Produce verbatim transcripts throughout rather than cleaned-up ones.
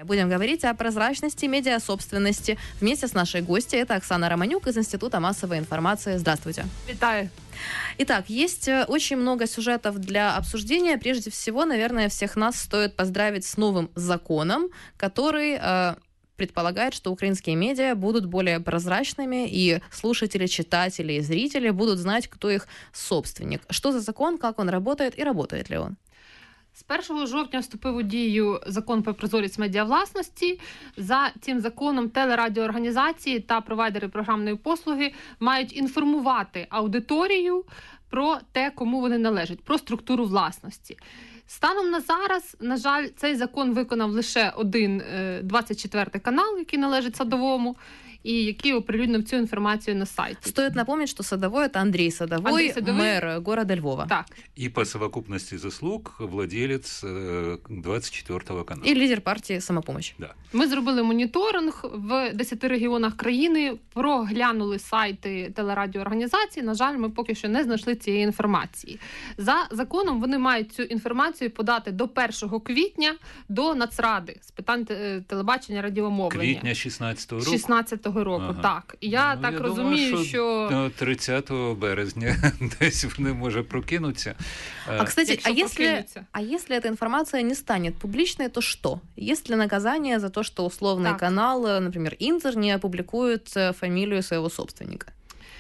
Будем говорить о прозрачности медиасобственности. Вместе с нашей гостьей, это Оксана Романюк из Института массовой информации. Здравствуйте. Витаю. Итак, есть очень много сюжетов для обсуждения. Прежде всего, наверное, всех нас стоит поздравить с новым законом, который э, предполагает, что украинские медиа будут более прозрачными, и слушатели, читатели и зрители будут знать, кто их собственник. Что за закон, как он работает и работает ли он? З першого жовтня вступив у дію закон про прозорість медіавласності. За цим законом телерадіоорганізації та провайдери програмної послуги мають інформувати аудиторію про те, кому вони належать, про структуру власності. Станом на зараз, на жаль, цей закон виконав лише один двадцять четвертий канал, який належить Садовому, и який оприлюднив цю інформацію на сайті. Стоит напомнить, что Садовой – это Андрей Садовой, Андрей Садовой, мэр города Львова. Так. И по совокупности заслуг владелец двадцять четвертого каналу. И лидер партии «Самопомощь». Да. Ми зробили моніторинг в десяти регіонах країни, проглянули сайти телерадіоорганізацій. На жаль, ми поки що не знайшли цієї інформації. За законом вони мають цю інформацію подати до першого квітня до Нацради з питань телебачення, радіомовлення. Квітня шістнадцятого року? шістнадцятого року, ага. Так. І я ну, так я розумію, думаю, що... що... тридцятого березня десь вони може прокинуться. А, кстати, а если, а если эта информация не станет публичной, то что? Есть ли наказание за то, что условный так. канал, например, Интер, не опубликует фамилию своего собственника?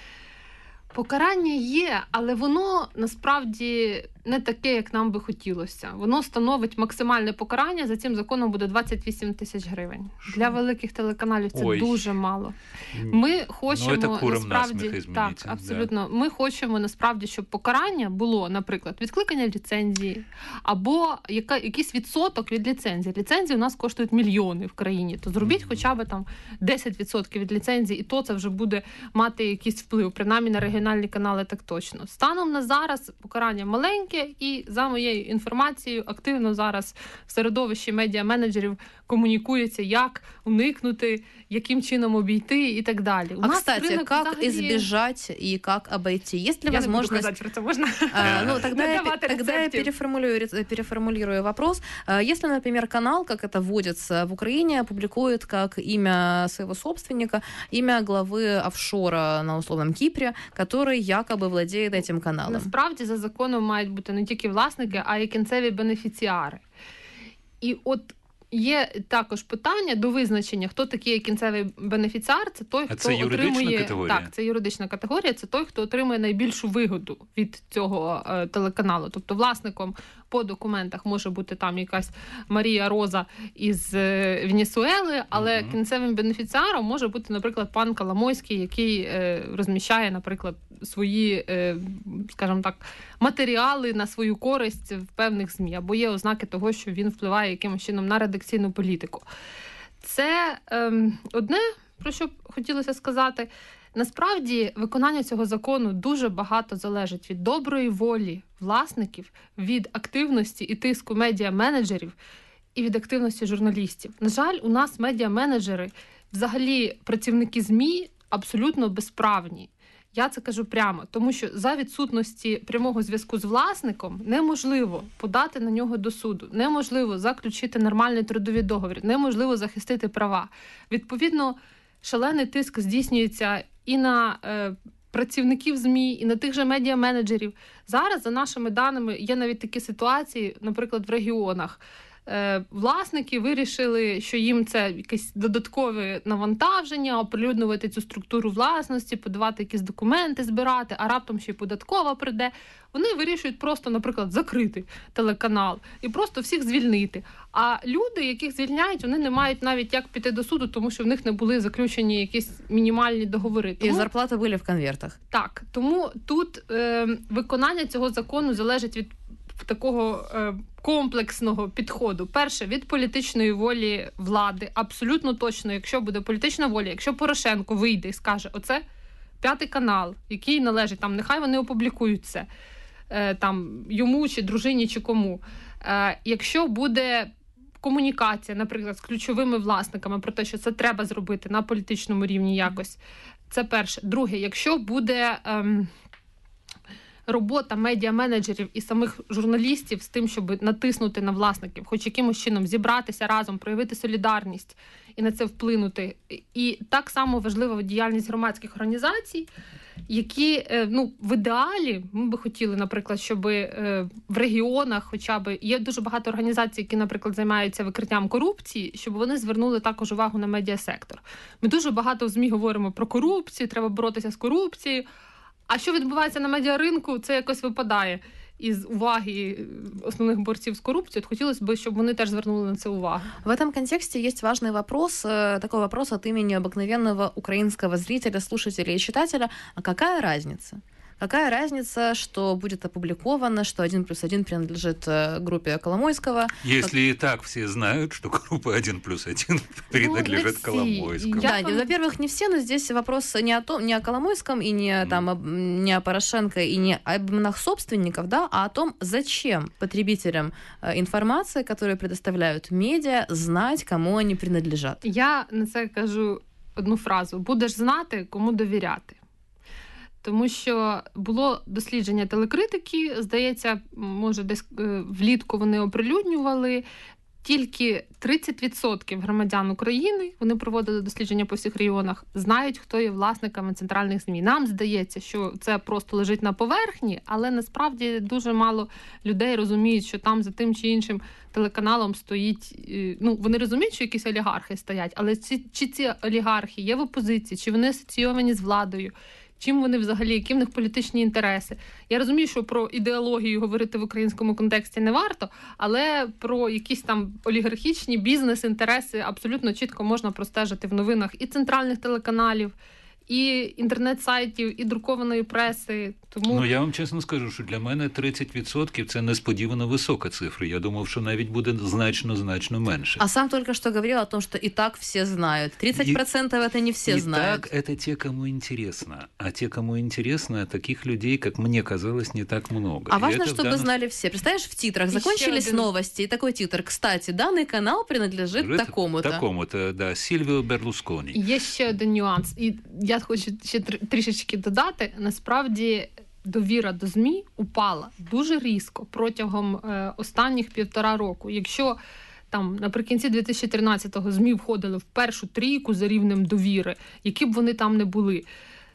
Покарання є, але воно насправді не таке, як нам би хотілося. Воно становить максимальне покарання, за цим законом буде двадцять вісім тисяч гривень. Шо? Для великих телеканалів це Ой. дуже мало. Ми хочемо, ну, насправді, так, абсолютно, да. Ми хочемо, насправді, щоб покарання було, наприклад, відкликання ліцензії, або яка, якийсь відсоток від ліцензії. Ліцензії у нас коштують мільйони в країні, то зробіть mm-hmm. хоча б там десять відсотків від ліцензії, і то це вже буде мати якийсь вплив, принаймні на регіональні канали так точно. Станом на зараз покарання маленьке, і за моєю інформацією активно зараз в середовищі медіа-менеджерів комунікується, як уникнути, яким чином обійти і так далі. У а, нас кстати, рынок как взагалі... избежать и как обойти? Есть ли я возможность... не буду казати про це, можна? А, ну, тогда я, тогда я переформулирую, переформулирую вопрос. Если, например, канал, как это вводится в Украине, публикует как имя своего собственника, имя главы офшора на условном Кипре, который якобы владеет этим каналом. Насправді, за законом мають бути не тільки власники, а й кінцеві бенефіціари. І от є також питання до визначення, хто такий кінцевий бенефіціар. Це той, хто а це отримує категорія? Так, це юридична категорія. Це той, хто отримує найбільшу вигоду від цього е, телеканалу. Тобто власником по документах може бути там якась Марія Роза із е, Венесуели, але uh-huh. кінцевим бенефіціаром може бути, наприклад, пан Коломойський, який е, розміщає, наприклад, свої, е, скажімо так, матеріали на свою користь в певних ЗМІ, або є ознаки того, що він впливає якимось чином на редакційну політику. Це е, одне, про що хотілося сказати. Насправді, виконання цього закону дуже багато залежить від доброї волі власників, від активності і тиску медіа-менеджерів і від активності журналістів. На жаль, у нас медіа-менеджери, взагалі працівники ЗМІ, абсолютно безправні. Я це кажу прямо, тому що за відсутності прямого зв'язку з власником неможливо подати на нього до суду, неможливо заключити нормальний трудовий договір, неможливо захистити права. Відповідно, шалений тиск здійснюється і на е, працівників ЗМІ, і на тих же медіа-менеджерів. Зараз, за нашими даними, є навіть такі ситуації, наприклад, в регіонах. Е, власники вирішили, що їм це якесь додаткове навантаження, оприлюднювати цю структуру власності, подавати якісь документи, збирати, а раптом ще й податкова прийде. Вони вирішують просто, наприклад, закрити телеканал і просто всіх звільнити. А люди, яких звільняють, вони не мають навіть як піти до суду, тому що в них не були заключені якісь мінімальні договори. Тому... І зарплати були в конвертах. Так, тому тут е, виконання цього закону залежить від такого е, комплексного підходу. Перше, від політичної волі влади. Абсолютно точно, якщо буде політична воля, якщо Порошенко вийде і скаже, оце п'ятий канал, який належить, там, нехай вони опублікують це, е, там, йому, чи дружині, чи кому. Е, якщо буде комунікація, наприклад, з ключовими власниками про те, що це треба зробити на політичному рівні якось, це перше. Друге, якщо буде... Ем, робота медіа-менеджерів і самих журналістів з тим, щоб натиснути на власників, хоч якимось чином зібратися разом, проявити солідарність і на це вплинути. І так само важлива діяльність громадських організацій, які, ну, в ідеалі ми би хотіли, наприклад, щоб в регіонах хоча б, є дуже багато організацій, які, наприклад, займаються викриттям корупції, щоб вони звернули також увагу на медіасектор. Ми дуже багато в ЗМІ говоримо про корупцію, треба боротися з корупцією, а що відбувається на медіаринку, це якось випадає из уваги основных борцов с коррупцией. Хотелось бы, чтобы они тоже звернули на это увагу. В этом контексте есть важный вопрос, такой вопрос от имени обыкновенного украинского зрителя, слушателя и читателя. А какая разница? Какая разница, что будет опубликовано, что один плюс один принадлежит группе Коломойского? Если как... и так все знают, что группа один плюс один принадлежит ну, Коломойскому. Да, да, во-первых, не все, но здесь вопрос не о том, не о Коломойском и не, mm. там, не о Порошенко и не о именах собственников, да, а о том, зачем потребителям информации, которую предоставляют медиа, знать, кому они принадлежат. Я на це кажу одну фразу: будеш знати, кому довіряти. Тому що було дослідження телекритики, здається, може десь влітку вони оприлюднювали, тільки тридцять відсотків громадян України, вони проводили дослідження по всіх регіонах, знають, хто є власниками центральних ЗМІ. Нам здається, що це просто лежить на поверхні, але насправді дуже мало людей розуміють, що там за тим чи іншим телеканалом стоїть, ну, вони розуміють, що якісь олігархи стоять, але чи, чи ці олігархи є в опозиції, чи вони асоційовані з владою, чим вони взагалі, які в них політичні інтереси. Я розумію, що про ідеологію говорити в українському контексті не варто, але про якісь там олігархічні бізнес-інтереси абсолютно чітко можна простежити в новинах і центральних телеканалів, і інтернет-сайтів, і друкованої преси. Тому... Ну, я вам чесно скажу, що для мене тридцять відсотків – це несподівано висока цифра. Я думав, що навіть буде значно-значно менше. А сам только что говорил о том, что и так все знают. тридцать процентов и, это не все и знают. И так это те, кому интересно. А те, кому интересно, таких людей, как мне казалось, не так много. А и важно, чтобы данном... знали все. Представляешь, в титрах закончились один... новости, и такой титр: кстати, данный канал принадлежит Жит... такому-то. Такому-то, да, Сильвіо Берлусконі. Є ще один нюанс. І я хочу ще трішечки додати. Насправді, довіра до ЗМІ упала дуже різко протягом е, останніх півтора року. Якщо там наприкінці дві тисячі тринадцятого ЗМІ входили в першу трійку за рівнем довіри, які б вони там не були,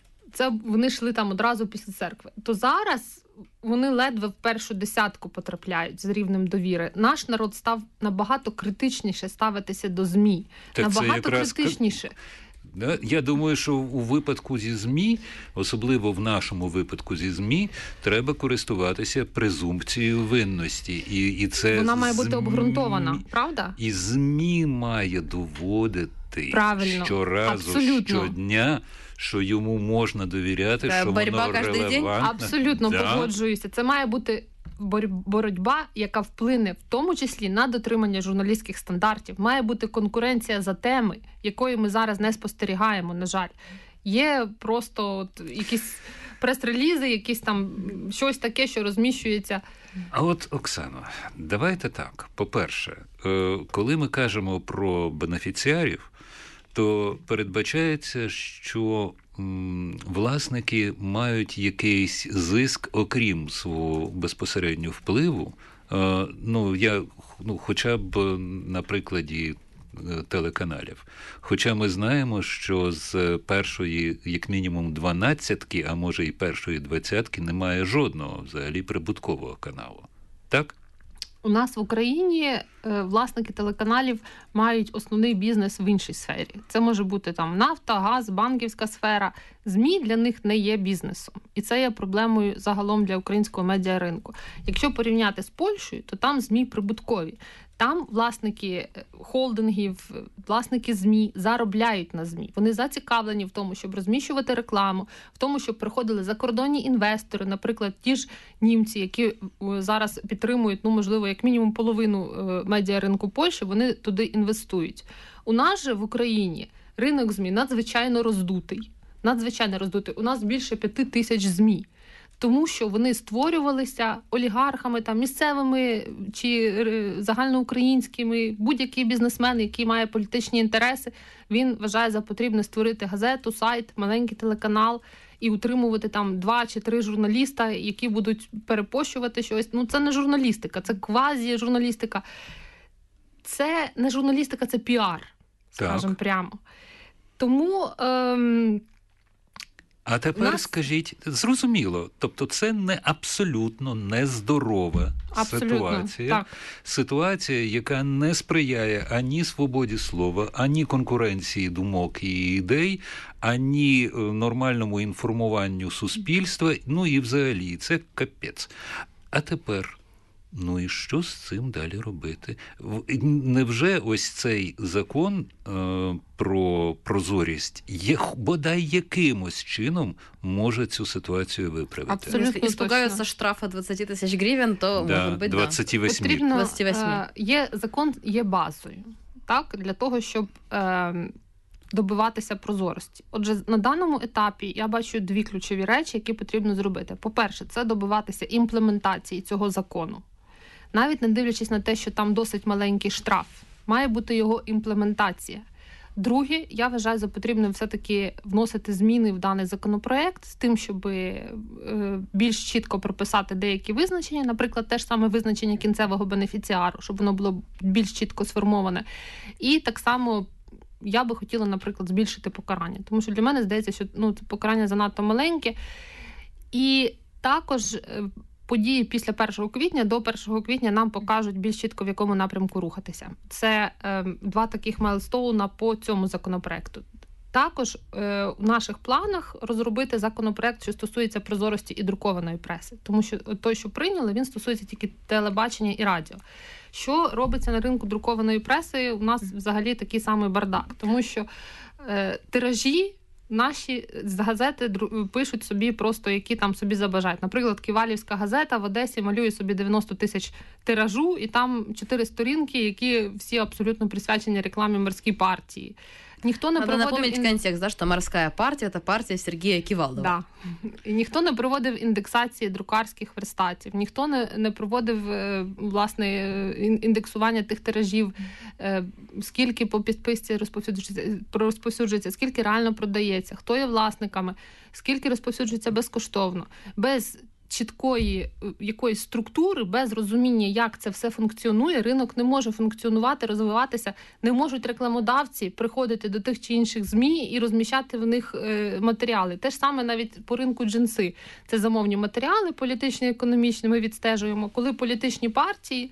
це вони йшли там одразу після церкви, то зараз вони ледве в першу десятку потрапляють з рівнем довіри. Наш народ став набагато критичніше ставитися до ЗМІ. Так набагато якраз... критичніше. Я думаю, що у випадку зі ЗМІ, особливо в нашому випадку зі ЗМІ, треба користуватися презумпцією винності. І, і це Вона має бути ЗМІ... обґрунтована, правда? І ЗМІ має доводити Правильно. щоразу, абсолютно. щодня, що йому можна довіряти, Та, що воно релевантне. Абсолютно да. погоджуюся. Це має бути боротьба, яка вплине в тому числі на дотримання журналістських стандартів. Має бути конкуренція за теми, якої ми зараз не спостерігаємо, на жаль. Є просто от якісь прес-релізи, якісь там щось таке, що розміщується. А от, Оксано, давайте так. По-перше, коли ми кажемо про бенефіціарів, то передбачається, що власники мають якийсь зиск, окрім свого безпосереднього впливу. Ну, я, ну, хоча б на прикладі телеканалів. Хоча ми знаємо, що з першої, як мінімум, дванадцятки, а може і першої двадцятки, немає жодного взагалі прибуткового каналу. Так? У нас в Україні власники телеканалів мають основний бізнес в іншій сфері. Це може бути там нафта, газ, банківська сфера. ЗМІ для них не є бізнесом. І це є проблемою загалом для українського медіаринку. Якщо порівняти з Польщею, то там ЗМІ прибуткові. Там власники холдингів, власники ЗМІ заробляють на ЗМІ. Вони зацікавлені в тому, щоб розміщувати рекламу, в тому, щоб приходили закордонні інвестори, наприклад, ті ж німці, які зараз підтримують, ну, можливо, як мінімум половину медіаринку Польщі, вони туди інвестують. У нас же в Україні ринок ЗМІ надзвичайно роздутий. Надзвичайно роздутий. У нас більше п'яти тисяч ЗМІ. Тому що вони створювалися олігархами, там, місцевими чи загальноукраїнськими. Будь-який бізнесмен, який має політичні інтереси, він вважає за потрібне створити газету, сайт, маленький телеканал і утримувати там два чи три журналіста, які будуть перепощувати щось. Ну, це не журналістика, це квазі-журналістика. Це не журналістика, це піар, скажімо прямо. Тому... Ем... А тепер нас... скажіть, зрозуміло, тобто це не абсолютно нездорова абсолютно, ситуація. Так. Ситуація, яка не сприяє ані свободі слова, ані конкуренції думок і ідей, ані нормальному інформуванню суспільства, ну і взагалі це капець. А тепер... Ну і що з цим далі робити? Невже ось цей закон е, про прозорість є, бодай якимось чином може цю ситуацію виправити? Абсолютно. Якщо іспугаються штрафа двадцять тисяч гривень, то да, може бути, двадцять вісім. Потрібно, двадцять вісім. Е, є закон, є базою, так, для того, щоб е, добиватися прозорості. Отже, на даному етапі я бачу дві ключові речі, які потрібно зробити. По-перше, це добиватися імплементації цього закону. Навіть не дивлячись на те, що там досить маленький штраф, має бути його імплементація. Друге, я вважаю за потрібно все-таки вносити зміни в даний законопроект з тим, щоб більш чітко прописати деякі визначення, наприклад, те ж саме визначення кінцевого бенефіціару, щоб воно було більш чітко сформоване. І так само я би хотіла, наприклад, збільшити покарання, тому що для мене здається, що ну, це покарання занадто маленьке. І також події після першого квітня до першого квітня нам покажуть більш чітко, в якому напрямку рухатися. Це е, два таких майлстоуна по цьому законопроекту. Також е, в наших планах розробити законопроект, що стосується прозорості і друкованої преси. Тому що той, що прийняли, він стосується тільки телебачення і радіо. Що робиться на ринку друкованої преси, у нас взагалі такий самий бардак. Тому що е, тиражі наші з газети пишуть собі просто, які там собі забажають. Наприклад, Ківалівська газета в Одесі малює собі дев'яносто тисяч тиражу, і там чотири сторінки, які всі абсолютно присвячені рекламі морській партії. Ніхто не Надо проводив... напомнить контекст, да, що морська партія – це партія Сергія Ківалова. Да. І ніхто не проводив індексації друкарських верстатів, ніхто не, не проводив, власне, індексування тих тиражів, скільки по підписці розповсюджується, розповсюджується, скільки реально продається, хто є власниками, скільки розповсюджується безкоштовно. Без чіткої якоїсь структури, без розуміння, як це все функціонує, ринок не може функціонувати, розвиватися, не можуть рекламодавці приходити до тих чи інших ЗМІ і розміщати в них е, матеріали. Те ж саме навіть по ринку джинси. Це замовні матеріали, політичні, економічні, ми відстежуємо. Коли політичні партії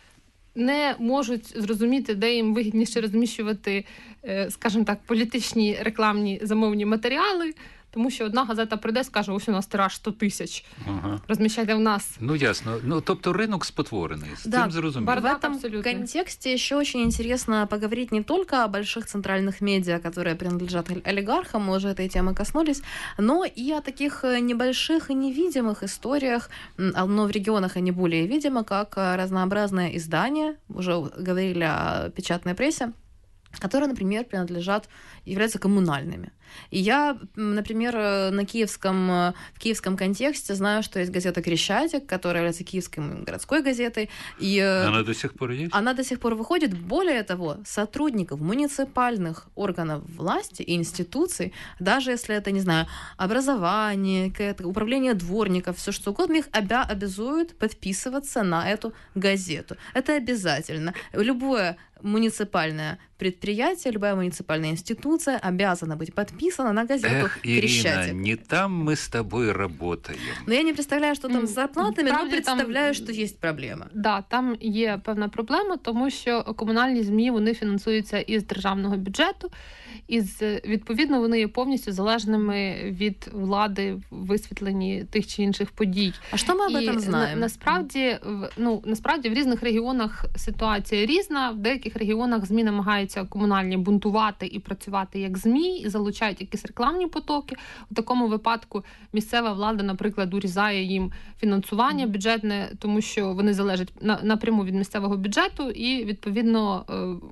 не можуть зрозуміти, де їм вигідніше розміщувати, е, скажімо так, політичні рекламні замовні матеріали, тому що одна газета прийде і скаже, ось у нас тираж сто тисяч, ага. Розмещайте в нас. Ну, ясно. Ну, тобто рынок спотворений, с да, этим зрозуміло. В этом абсолютно. Контексте еще очень интересно поговорить не только о больших центральных медиа, которые принадлежат олигархам, мы уже этой темы коснулись, но и о таких небольших и невидимых историях, но в регионах они более видимы, как разнообразные издания, уже говорили о печатной прессе, которые, например, принадлежат, являются коммунальными. И я, например, на киевском, в киевском контексте знаю, что есть газета «Крещатик», которая является киевской городской газетой. И она до сих пор есть? Она до сих пор выходит. Более того, сотрудников муниципальных органов власти и институций, даже если это, не знаю, образование, управление дворников, все что угодно, их обя- обязуют подписываться на эту газету. Это обязательно. Любое муниципальное предприятие, любая муниципальная институция обязана быть подписана на газету Эх, «Крещатик». Ирина, не там мы с тобой работаем. Но я не представляю, що там з зарплатами, але представляю, там, що є проблема. Да, там є певна проблема, тому що комунальні ЗМІ, вони фінансуються із державного бюджету, і відповідно вони є повністю залежними від влади в висвітленні тих чи інших подій. А що ми об этом знаємо? На, насправді, ну, насправді в різних регіонах ситуація різна, в деяких регіонах ЗМІ намагаються комунальні бунтувати і працювати як ЗМІ, і залучають якісь рекламні потоки. У такому випадку місцева влада, наприклад, урізає їм фінансування бюджетне, тому що вони залежать напряму від місцевого бюджету, і, відповідно,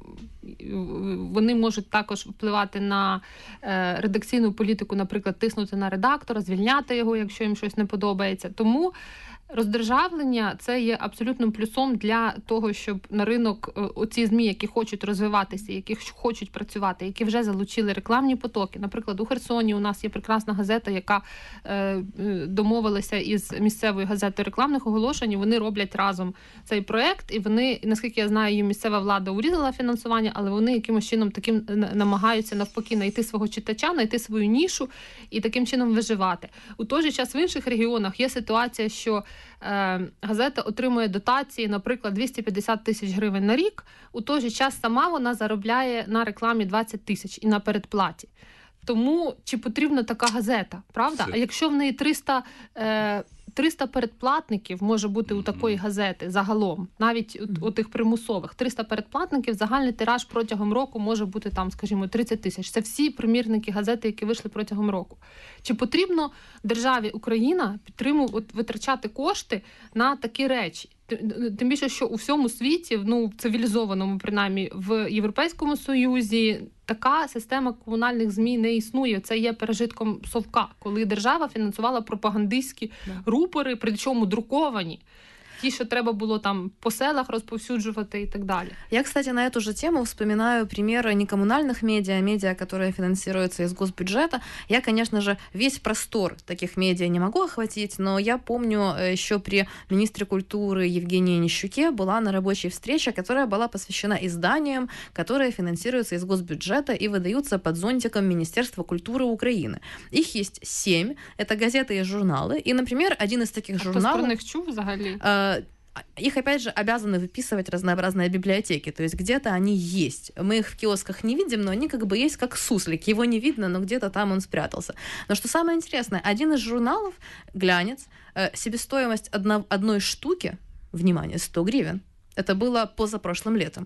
вони можуть також впливати на редакційну політику, наприклад, тиснути на редактора, звільняти його, якщо їм щось не подобається. Тому Роздержавлення – це є абсолютним плюсом для того, щоб на ринок оці ЗМІ, які хочуть розвиватися, які хочуть працювати, які вже залучили рекламні потоки. Наприклад, у Херсоні у нас є прекрасна газета, яка е, домовилася із місцевою газетою рекламних оголошень, і вони роблять разом цей проект, і вони, наскільки я знаю, їм місцева влада урізала фінансування, але вони якимось чином таким намагаються навпаки знайти свого читача, знайти свою нішу і таким чином виживати. У той же час в інших регіонах є ситуація, що газета отримує дотації, наприклад, двісті п'ятдесят тисяч гривень на рік, у той же час сама вона заробляє на рекламі двадцять тисяч і на передплаті. Тому чи потрібна така газета, правда? Це... А якщо в неї триста, е, триста передплатників може бути у такої газети загалом, навіть у, у тих примусових, триста передплатників, загальний тираж протягом року може бути там, скажімо, тридцять тисяч. Це всі примірники газети, які вийшли протягом року. Чи потрібно державі Україна підтримувати, витрачати кошти на такі речі? Тим більше, що у всьому світі, ну, в цивілізованому, принаймні, в Європейському Союзі, така система комунальних ЗМІ не існує. Це є пережитком Совка, коли держава фінансувала пропагандистські рупори, причому друковані. Ті, що треба було там по селах розповсюджувати и так далее. Я, кстати, на эту же тему вспоминаю примеры не коммунальных медиа, а медиа, которые финансируются из госбюджета. Я, конечно же, весь простор таких медиа не могу охватить, но я помню, еще при министре культуры Евгении Нищуке была на рабочей встрече, которая была посвящена изданиям, которые финансируются из госбюджета и выдаются под зонтиком Министерства культуры Украины. Их есть семь. Это газеты и журналы. И, например, один из таких а журналов... А хто про них чув взагалі? Их, опять же, обязаны выписывать разнообразные библиотеки, то есть где-то они есть. Мы их в киосках не видим, но они как бы есть как суслик. Его не видно, но где-то там он спрятался. Но что самое интересное, один из журналов, «Глянец», себестоимость одно, одной штуки, внимание, сто гривен. Это было позапрошлым летом.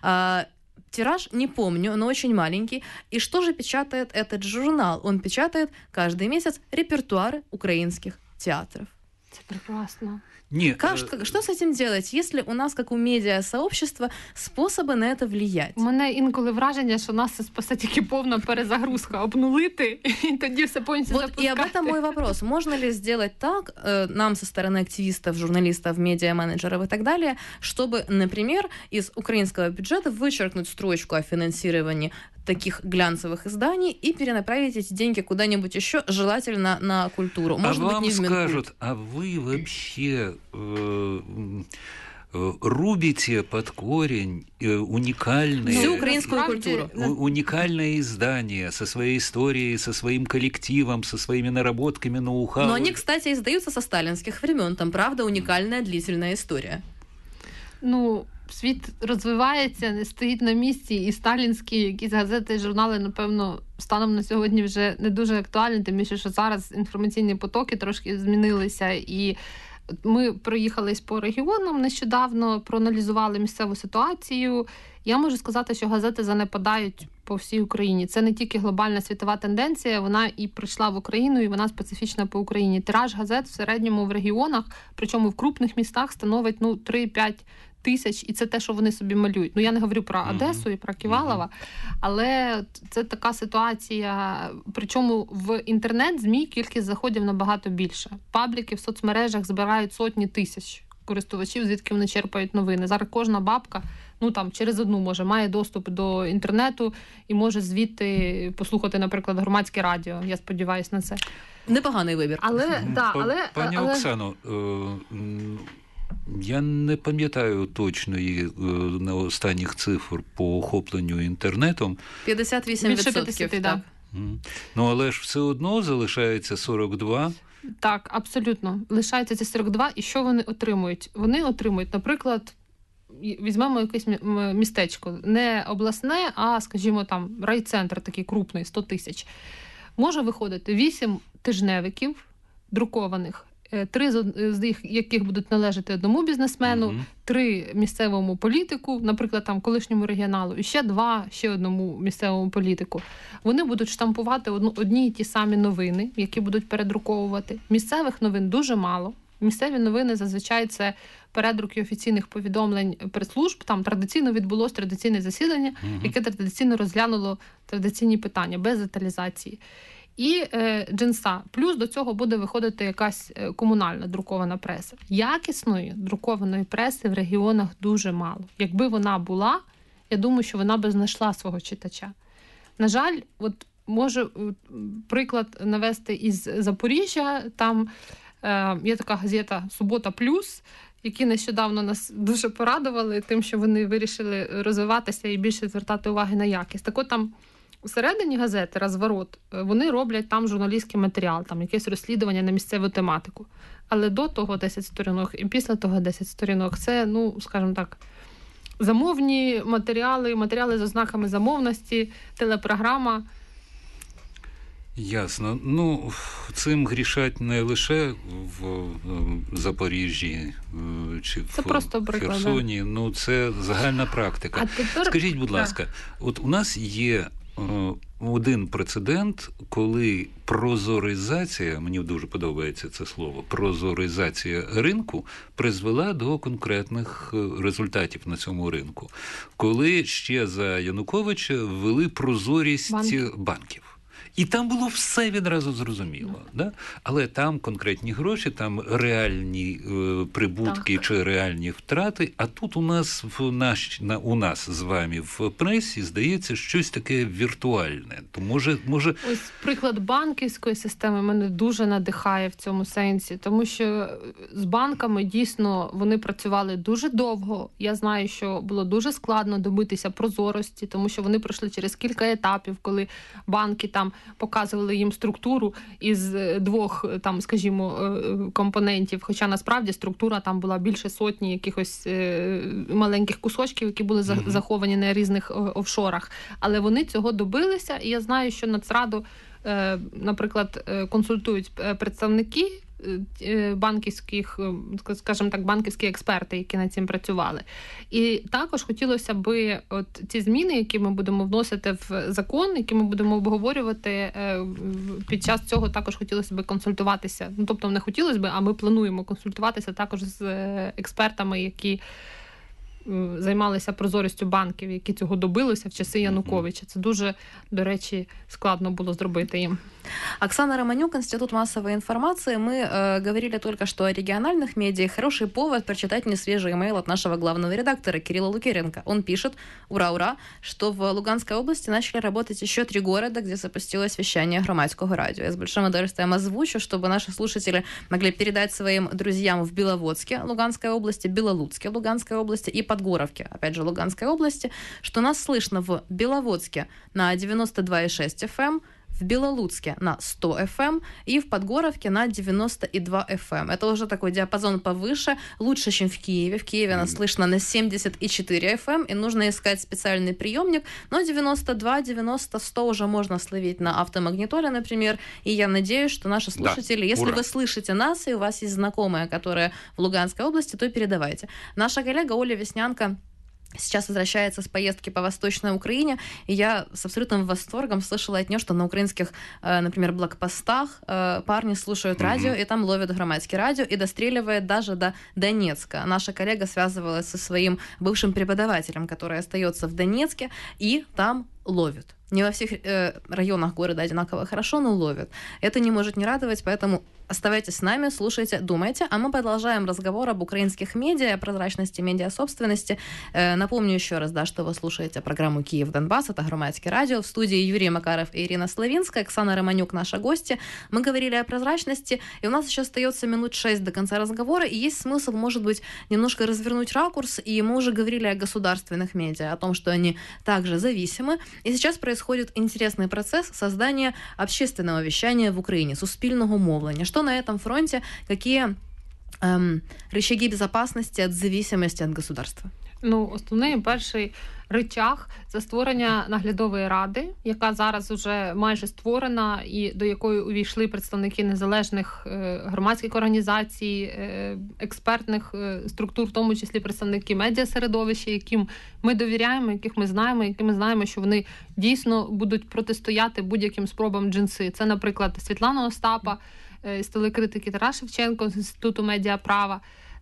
Тираж не помню, но очень маленький. И что же печатает этот журнал? Он печатает каждый месяц репертуары украинских театров. Это прекрасно. Ні, как, что с этим делать, если у нас, как у медіа-сообщества, способи на це влиять? У мене інколи враження, що нас спасе тільки повна перезагрузка, обнулити, і тоді все повністю вот запускати. И об этом мой вопрос. Можно ли сделать так, э, нам со стороны активистов, журналистов, медиа-менеджеров и так далее, чтобы, например, из украинского бюджета вычеркнуть строчку о финансировании таких глянцевых изданий и перенаправить эти деньги куда-нибудь еще, желательно на культуру. Может а быть, вам не в Минкульт. скажут, а вы вообще э, э, рубите под корень э, уникальные... Всю украинскую культуру. Уникальное издание со своей историей, со своим коллективом, со своими наработками, ноу-хау. Но они, кстати, издаются со сталинских времен. Там, правда, уникальная длительная история. Ну... Світ розвивається, не стоїть на місці, і сталінські якісь газети і журнали, напевно, станом на сьогодні вже не дуже актуальні, тим більше, що зараз інформаційні потоки трошки змінилися, і ми проїхались по регіонам нещодавно, проаналізували місцеву ситуацію. Я можу сказати, що газети занепадають по всій Україні. Це не тільки глобальна світова тенденція, вона і прийшла в Україну, і вона специфічна по Україні. Тираж газет в середньому в регіонах, причому в крупних містах, становить ну, три-п'ять тисяч, і це те, що вони собі малюють. Ну, я не говорю про Одесу і про Ківалова, але це така ситуація, причому в інтернет-ЗМІ кількість заходів набагато більше. Пабліки в соцмережах збирають сотні тисяч користувачів, звідки вони черпають новини. Зараз кожна бабка, ну там через одну, може, має доступ до інтернету і може звідти послухати, наприклад, громадське радіо. Я сподіваюся на це. Непоганий вибір. Але, да, але, Пані але... Оксано, я не пам'ятаю точної на останніх цифр по охопленню інтернетом. п'ятдесят вісім відсотків. Більше п'ятдесят, так. Ну, але ж все одно залишається сорок два. Так, абсолютно. Лишається ці сорок два. І що вони отримують? Вони отримують, наприклад, візьмемо якесь містечко. Не обласне, а, скажімо, там райцентр такий крупний, сто тисяч. Може виходити вісім тижневиків друкованих, три з них, яких будуть належати одному бізнесмену, mm-hmm. три місцевому політику, наприклад, там колишньому регіоналу, і ще два ще одному місцевому політику. Вони будуть штампувати одну, одні й ті самі новини, які будуть передруковувати. Місцевих новин дуже мало. Місцеві новини зазвичай це передруки офіційних повідомлень прес-служб. Там традиційно відбулось традиційне засідання, mm-hmm. яке традиційно розглянуло традиційні питання без деталізації. і е, джинса. Плюс до цього буде виходити якась комунальна друкована преса. Якісної друкованої преси в регіонах дуже мало. Якби вона була, я думаю, що вона би знайшла свого читача. На жаль, от можу приклад навести із Запоріжжя. Там е, є така газета «Субота плюс», які нещодавно нас дуже порадували тим, що вони вирішили розвиватися і більше звертати уваги на якість. Так от там всередині газети «Розворот» вони роблять там журналістський матеріал, там якесь розслідування на місцеву тематику. Але до того десять сторінок і після того десять сторінок – це, ну, скажімо так, замовні матеріали, матеріали з ознаками замовності, телепрограма. Ясно. Ну, цим грішать не лише в Запоріжжі чи це в Херсоні. Ну, це загальна практика. А тепер... Скажіть, будь ласка, от у нас є один прецедент, коли прозоризація, мені дуже подобається це слово, прозоризація ринку призвела до конкретних результатів на цьому ринку. Коли ще за Януковича ввели прозорість Банки. банків. І там було все відразу зрозуміло. Mm. Да? Але там конкретні гроші, там реальні е, прибутки так. чи реальні втрати. А тут у нас в наш, на, у нас з вами в пресі, здається, щось таке віртуальне. То може, може... Ось приклад банківської системи мене дуже надихає в цьому сенсі. Тому що з банками дійсно вони працювали дуже довго. Я знаю, що було дуже складно добитися прозорості, тому що вони пройшли через кілька етапів, коли банки там показували їм структуру із двох, там, скажімо, компонентів, хоча насправді структура там була більше сотні якихось маленьких кусочків, які були mm-hmm. заховані на різних офшорах. Але вони цього добилися, і я знаю, що Нацраду, наприклад, консультують представники банківських, скажімо так, банківські експерти, які над цим працювали. І також хотілося би от ці зміни, які ми будемо вносити в закон, які ми будемо обговорювати, під час цього також хотілося би консультуватися. Ну, тобто не хотілося би, а ми плануємо консультуватися також з експертами, які займалися прозорістю банків, які цього добилися в часи Януковича. Це дуже, до речі, складно було зробити їм. Оксана Романюк, Институт массовой информации. Мы э, говорили только что о региональных медиа. Хороший повод прочитать несвежий имейл от нашего главного редактора Кирилла Лукеренко. Он пишет, ура-ура, что в Луганской области начали работать еще три города, где запустилось вещание громадского радио. Я с большим удовольствием озвучу, чтобы наши слушатели могли передать своим друзьям в Беловодске, Луганской области, Белолуцке, Луганской области и Подгоровке, опять же, Луганской области, что нас слышно в Беловодске на девяносто два и шесть эф эм, в Белолуцке на сто эф эм и в Подгоровке на девяносто и два эф эм. Это уже такой диапазон повыше, лучше, чем в Киеве. В Киеве нас слышно на семьдесят и четыре эф эм, и нужно искать специальный приемник, но девяносто два, девяносто, сто уже можно словить на автомагнитоле, например, и я надеюсь, что наши слушатели, да, если ура. Вы слышите нас, и у вас есть знакомые, которые в Луганской области, то передавайте. Наша коллега Оля Веснянко сейчас возвращается с поездки по Восточной Украине, и я с абсолютным восторгом слышала от нее, что на украинских, например, блокпостах парни слушают mm-hmm. радио, и там ловят громадское радио, и достреливает даже до Донецка. Наша коллега связывалась со своим бывшим преподавателем, который остается в Донецке, и там ловят. Не во всех э, районах города одинаково хорошо, но ловят. Это не может не радовать, поэтому оставайтесь с нами, слушайте, думайте. А мы продолжаем разговор об украинских медиа, о прозрачности медиасобственности. Э, напомню еще раз, да, что вы слушаете программу «Киев-Донбасс». Это Громадское радио. В студии Юрий Макаров и Ирина Славинская. Оксана Романюк, наша гостья. Мы говорили о прозрачности, и у нас еще остается минут шесть до конца разговора, и есть смысл, может быть, немножко развернуть ракурс, и мы уже говорили о государственных медиа, о том, что они также зависимы. И сейчас происходит интересный процесс создания общественного вещания в Украине, суспільного мовлення. Что на этом фронте, какие эм, рычаги безопасности от зависимости от государства? Ну, основний перший рычаг – це створення наглядової ради, яка зараз вже майже створена і до якої увійшли представники незалежних громадських організацій, експертних структур, в тому числі представники медіасередовища, яким ми довіряємо, яких ми знаємо, які ми знаємо, що вони дійсно будуть протистояти будь-яким спробам джинси. Це, наприклад, Світлана Остапа з телекритики, Тарас Шевченко з Інституту медіаправа.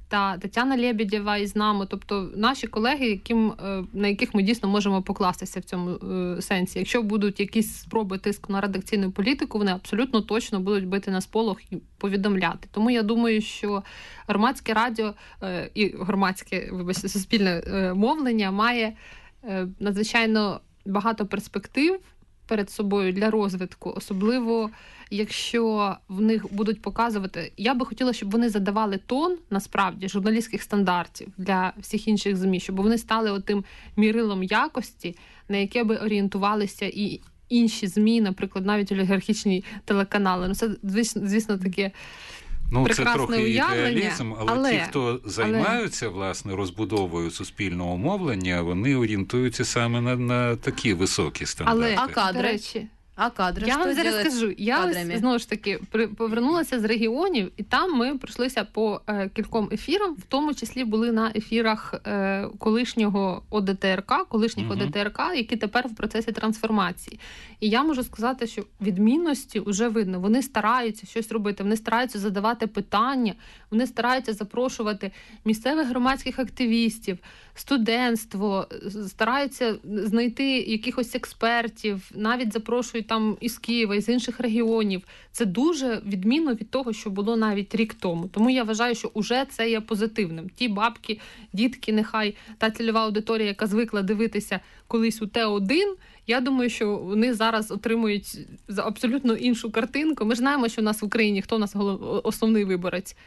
та Тетяна Лєбєдєва із нами, тобто наші колеги, яким, на яких ми дійсно можемо покластися в цьому сенсі. Якщо будуть якісь спроби тиску на редакційну політику, вони абсолютно точно будуть бити на сполох і повідомляти. Тому я думаю, що громадське радіо і громадське, вибачте, суспільне мовлення має надзвичайно багато перспектив перед собою для розвитку, особливо якщо в них будуть показувати. Я би хотіла, щоб вони задавали тон, насправді, журналістських стандартів для всіх інших ЗМІ, щоб вони стали отим мірилом якості, на яке би орієнтувалися і інші ЗМІ, наприклад, навіть олігархічні телеканали. Ну, це, звісно, таке Ну, це прекрасне трохи уявлення, ідеалізм, але, але ті, хто займаються, але... власне, розбудовою суспільного мовлення, вони орієнтуються саме на, на такі високі стандарти. Але, а кадри? до речі, А кадри? Я вам зараз скажу. Я ось, знову ж таки, повернулася з регіонів, і там ми пройшлися по е, кільком ефірам, в тому числі були на ефірах е, колишнього ОДТРК, колишніх uh-huh. ОДТРК, які тепер в процесі трансформації. І я можу сказати, що відмінності вже видно. Вони стараються щось робити, вони стараються задавати питання, вони стараються запрошувати місцевих громадських активістів, студентство, стараються знайти якихось експертів, навіть запрошують там із Києва, із інших регіонів. Це дуже відмінно від того, що було навіть рік тому. Тому я вважаю, що уже це є позитивним. Ті бабки, дітки, нехай та цільова аудиторія, яка звикла дивитися колись у Т один, я думаю, що вони зараз отримують абсолютно іншу картинку. Ми ж знаємо, що у нас в Україні, хто у нас голов... основний виборець.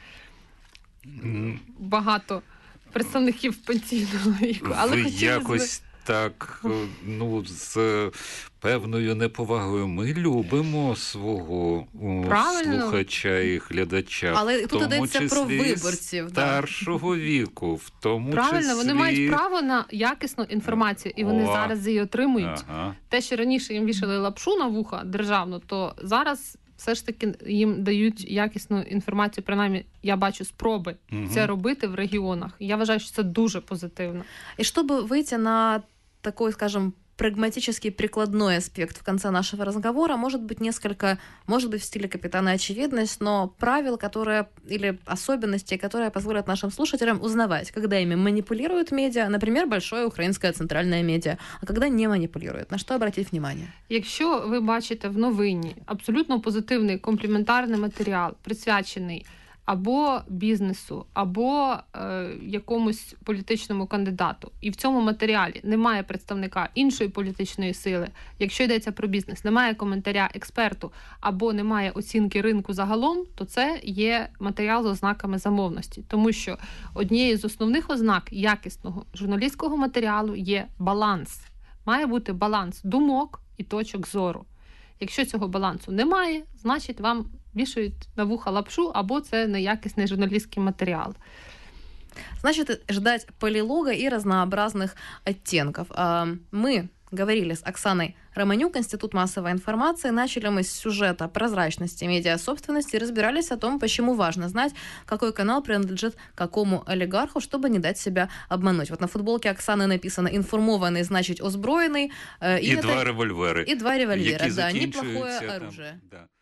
Багато представників пенсійного віку. Але ви хотілося якось б... так, ну, з певною неповагою. Ми любимо свого Правильно. слухача і глядача. Але тут йдеться про виборців. Старшого да. віку, в тому Правильно, числі... вони мають право на якісну інформацію, і вони О, зараз її отримують. Ага. Те, що раніше їм вішали лапшу на вуха державну, то зараз все ж таки їм дають якісну інформацію, принаймні, я бачу спроби угу. це робити в регіонах. Я вважаю, що це дуже позитивно. І щоб вийти на такой, скажем, прагматический прикладной аспект в конце нашего разговора, может быть несколько, может быть в стиле «Капитана Очевидность», но правил, которые, или особенностей, которые позволят нашим слушателям узнавать, когда ими манипулируют медиа, например, большое украинское центральное медиа, а когда не манипулирует. На что обратить внимание? Якщо ви бачите в новині абсолютно позитивний компліментарний матеріал, присвячений або бізнесу, або е, якомусь політичному кандидату, і в цьому матеріалі немає представника іншої політичної сили, якщо йдеться про бізнес, немає коментаря експерту, або немає оцінки ринку загалом, то це є матеріал з ознаками замовності. Тому що однією з основних ознак якісного журналістського матеріалу є баланс. Має бути баланс думок і точок зору. Якщо цього балансу немає, значить вам вішають на вуха лапшу, або це неякісний журналістський матеріал. Значит, ждать полилога и разнообразных оттенков. Мы говорили с Оксаной Романюк, Институт массовой информации. Начали мы с сюжета прозрачности медиасобственности и разбирались о том, почему важно знать, какой канал принадлежит какому олигарху, чтобы не дать себя обмануть. Вот на футболке Оксаны написано «информованный, значит озброенный». И, и это... два револьвера. И два револьвера, да, неплохое оружие. Там, да.